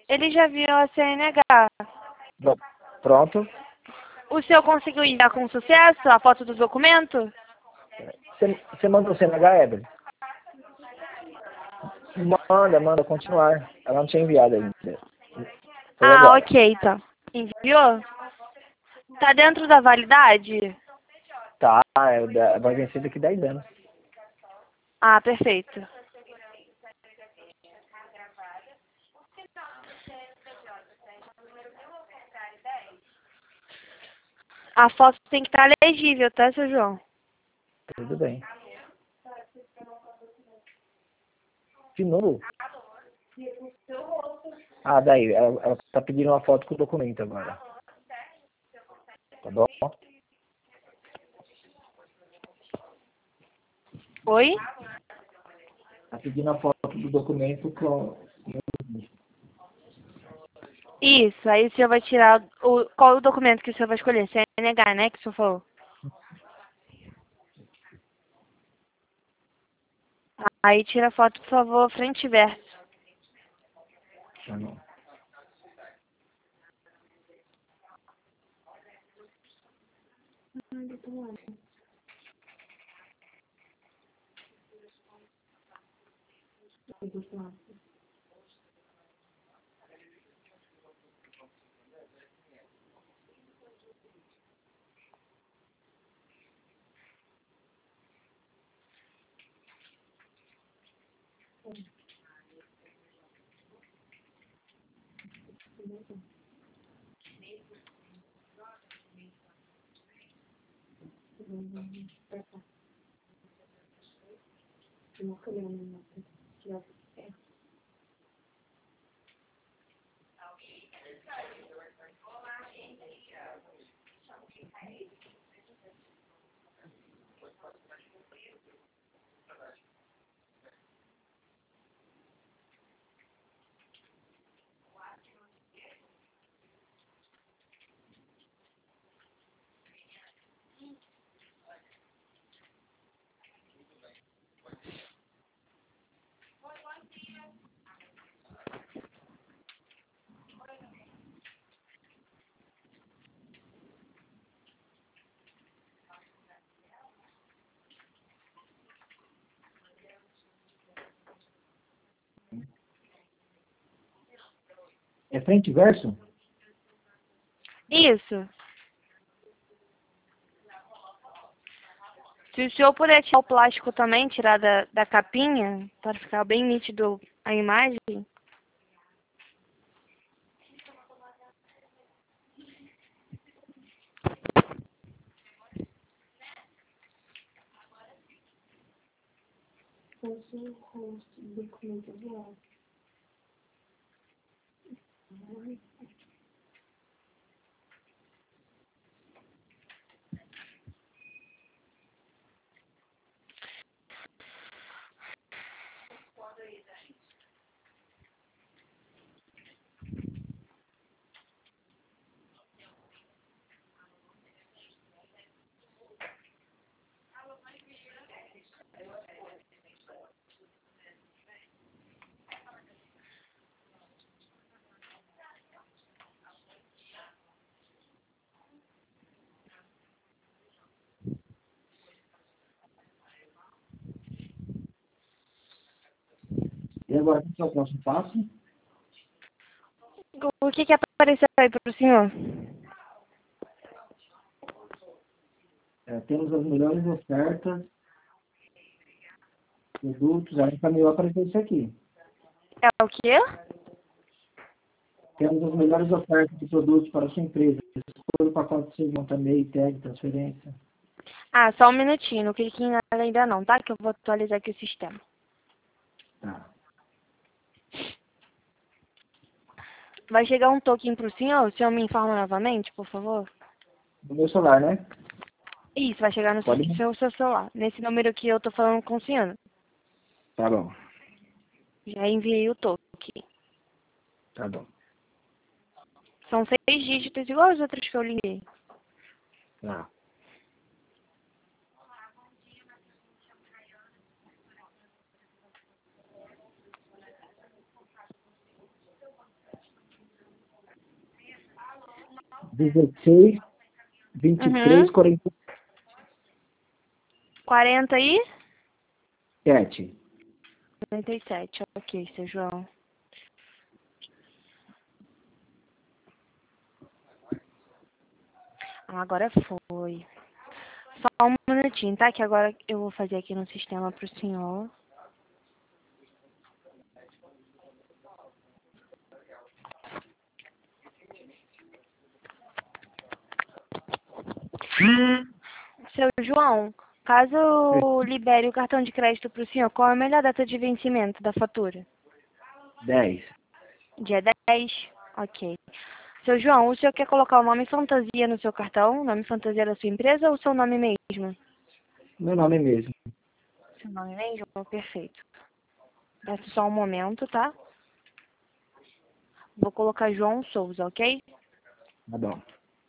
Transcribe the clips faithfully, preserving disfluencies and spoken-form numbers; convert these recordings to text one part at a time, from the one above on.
Ele já viu a C N H. Bom, pronto. O senhor conseguiu enviar com sucesso a foto do documento? Você, você mandou o C N H, Evelyn? Manda, manda, continuar. Ela não tinha enviado ainda. Foi Ah, agora. ok, então. Enviou? Tá dentro da validade? Tá, é, da- vai vencer daqui dez anos. Ah, perfeito. A foto tem que estar legível, tá, seu João? Tudo bem. De novo? Ah, daí, ela, ela tá pedindo uma foto com o documento agora. Tá bom? Oi? Tá pedindo a foto do documento com... Isso, aí o senhor vai tirar o... Qual o documento que o senhor vai escolher? C N H, né, que o senhor falou? Aí tira a foto, por favor, frente e verso. Ah, não. É frente e verso? Isso. Se o senhor puder tirar o plástico também, tirar da, da capinha, para ficar bem nítido a imagem. E agora, qual que é o próximo passo? O que que apareceu aí para o senhor? É, temos as melhores ofertas, produtos, aí encaminhou aparecer isso aqui. É o quê? Temos as melhores ofertas de produtos para a sua empresa. Escolha o pacote de monta M E I, tag, transferência. Ah, só um minutinho, não clique em nada ainda não, tá? Que eu vou atualizar aqui o sistema. Tá. Vai chegar um token pro senhor, o senhor me informa novamente, por favor? No meu celular, né? Isso, vai chegar no Pode? seu, seu celular, nesse número que eu tô falando com o senhor. Tá bom. Já enviei o token. Tá bom. São seis dígitos, igual os outros que eu liguei. Tá. dezesseis, vinte e três, Uhum. quarenta quarenta e e sete. quarenta e sete. Ok, seu João. Ah, agora foi. Só um minutinho, tá? Que agora eu vou fazer aqui no sistema pro senhor. Seu João, caso eu libere o cartão de crédito pro senhor, qual é a melhor data de vencimento da fatura? dez. Dia dez? Ok. Seu João, o senhor quer colocar o nome fantasia no seu cartão? O nome fantasia da sua empresa ou o seu nome mesmo? Meu nome é mesmo. Seu nome mesmo? Perfeito. Peço só um momento, tá? Vou colocar João Souza, ok? Tá bom.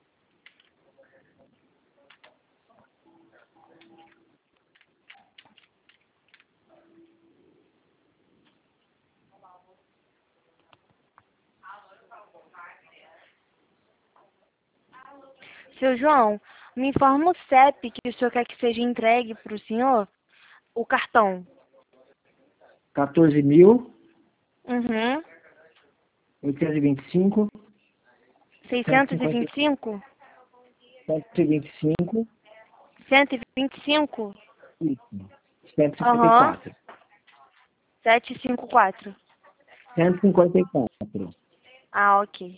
Seu João, me informa o C E P que o senhor quer que seja entregue para o senhor, o cartão. quatorze mil, Uhum. oitocentos e vinte e cinco, cento e seiscentos e cinquenta, vinte e cinco? cento e vinte e cinco, cento e vinte e cinco? isso. cento e cinquenta e Aham. quatro. setecentos e cinquenta e quatro. cento e cinquenta e quatro. Ah, ok.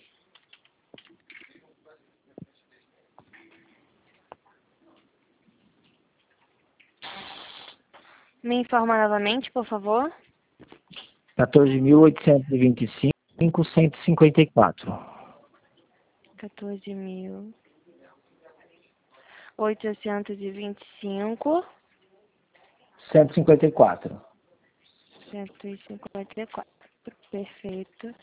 Me informa novamente, por favor. quatorze mil, oitocentos e vinte e cinco, cento e cinquenta e quatro. quatorze mil oitocentos e vinte e cinco, cento e cinquenta e quatro. cento e cinquenta e quatro. Perfeito.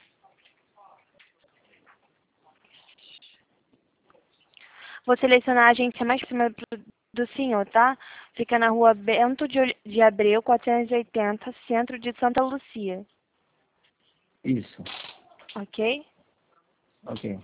Vou selecionar a agência mais próxima pro- do senhor, tá? Fica na rua Bento de Ol- de Abreu, quatrocentos e oitenta, centro de Santa Lúcia. Isso. Ok? Ok.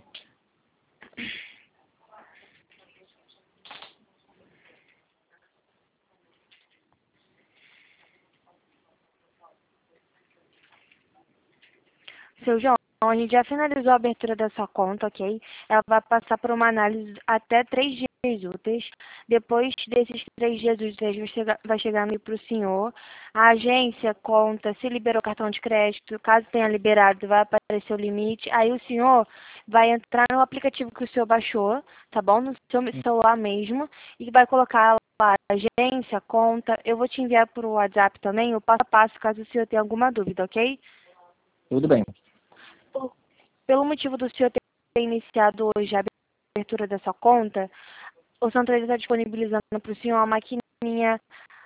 Seu João, a gente já finalizou a abertura da sua conta, ok? Ela vai passar por uma análise até três dias úteis. Depois desses três dias úteis, vai chegar, vai chegar para o senhor. A agência conta se liberou o cartão de crédito. Caso tenha liberado, vai aparecer o limite. Aí o senhor vai entrar no aplicativo que o senhor baixou, tá bom? No seu celular mesmo. E vai colocar lá agência, conta. Eu vou te enviar por WhatsApp também o passo a passo, caso o senhor tenha alguma dúvida, ok? Tudo bem. Por- Pelo motivo do senhor ter iniciado hoje a abertura da sua conta, o Santander está disponibilizando para o senhor uma maquininha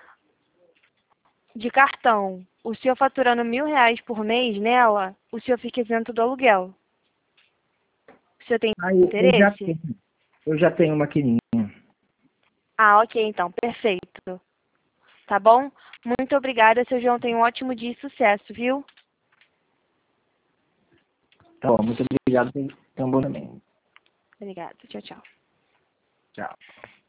de cartão. O senhor faturando mil reais por mês nela, o senhor fica isento do aluguel. O senhor tem Aí, eu já interesse? tenho. Eu já tenho maquininha. Ah, ok, então, perfeito. Tá bom? Muito obrigada, seu João. Tenha um ótimo dia e sucesso, viu? Tá bom, muito obrigado. Tenha um bom também. Obrigada. Tchau, tchau. Tchau.